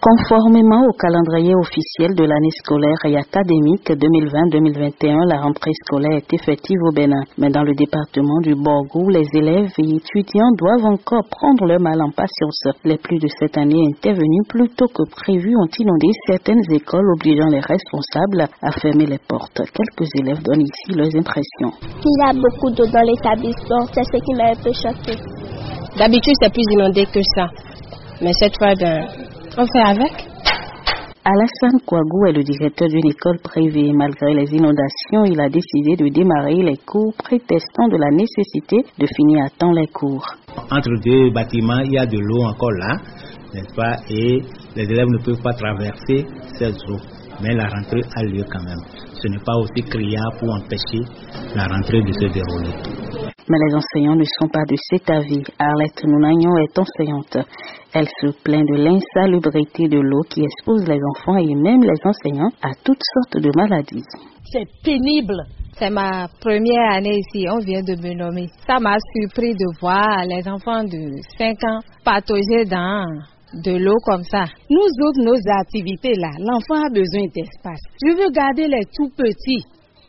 Conformément au calendrier officiel de l'année scolaire et académique 2020-2021, la rentrée scolaire est effective au Bénin. Mais dans le département du Borgou, les élèves et étudiants doivent encore prendre leur mal en patience. Les pluies de cette année intervenues plus tôt que prévu ont inondé certaines écoles, obligeant les responsables à fermer les portes. Quelques élèves donnent ici leurs impressions. Il y a beaucoup d'eau dans l'établissement, c'est ce qui m'a un peu choqué. D'habitude, c'est plus inondé que ça. Mais cette fois, on fait avec. Alassane Kouagou est le directeur d'une école privée. Malgré les inondations, il a décidé de démarrer les cours, prétextant de la nécessité de finir à temps les cours. Entre deux bâtiments, il y a de l'eau encore là, n'est-ce pas? Et les élèves ne peuvent pas traverser ces eaux. Mais la rentrée a lieu quand même. Ce n'est pas aussi criard pour empêcher la rentrée de se dérouler. Mais les enseignants ne sont pas de cet avis. Arlette Nounagnon est enseignante. Elle se plaint de l'insalubrité de l'eau qui expose les enfants et même les enseignants à toutes sortes de maladies. C'est pénible. C'est ma première année ici, on vient de me nommer. Ça m'a surpris de voir les enfants de 5 ans patauger dans de l'eau comme ça. Nous autres, nos activités là, l'enfant a besoin d'espace. Je veux garder les tout petits,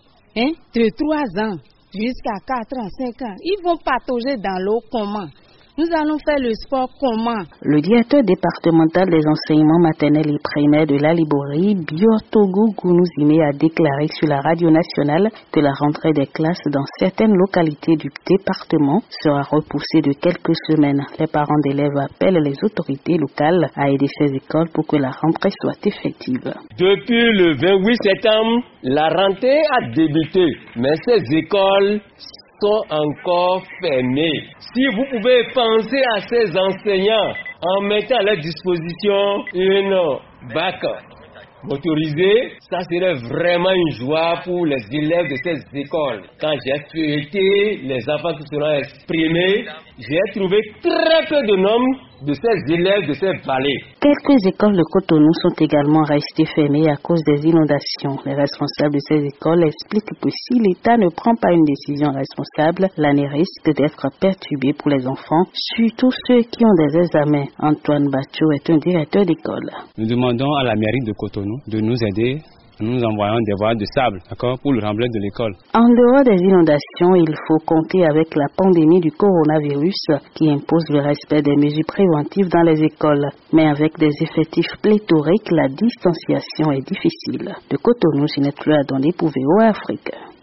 de 3 ans jusqu'à 4 ans, 5 ans. Ils vont patauger dans l'eau comment? Nous allons faire le sport comment? Le directeur départemental des enseignements maternels et primaires de la Liborie, Biortogo Gounouzime, a déclaré sur la radio nationale que la rentrée des classes dans certaines localités du département sera repoussée de quelques semaines. Les parents d'élèves appellent les autorités locales à aider ces écoles pour que la rentrée soit effective. Depuis le 28 septembre, la rentrée a débuté, mais ces écoles sont encore fermées. Si vous pouvez penser à ces enseignants en mettant à leur disposition une bac motorisée, ça serait vraiment une joie pour les élèves de ces écoles. Quand j'ai feuilleté les enfants qui seront exprimés, j'ai trouvé très peu de noms de ces élèves de ces vallées. Quelques écoles de Cotonou sont également restées fermées à cause des inondations. Les responsables de ces écoles expliquent que si l'État ne prend pas une décision responsable, l'année risque d'être perturbée pour les enfants, surtout ceux qui ont des examens. Antoine Bacho est un directeur d'école. Nous demandons à la mairie de Cotonou de nous aider. Nous envoyons des voiles de sable, pour le remblai de l'école. En dehors des inondations, il faut compter avec la pandémie du coronavirus qui impose le respect des mesures préventives dans les écoles. Mais avec des effectifs pléthoriques, la distanciation est difficile. De Cotonou, Ginette Fleur Adondé pour VOA Afrique.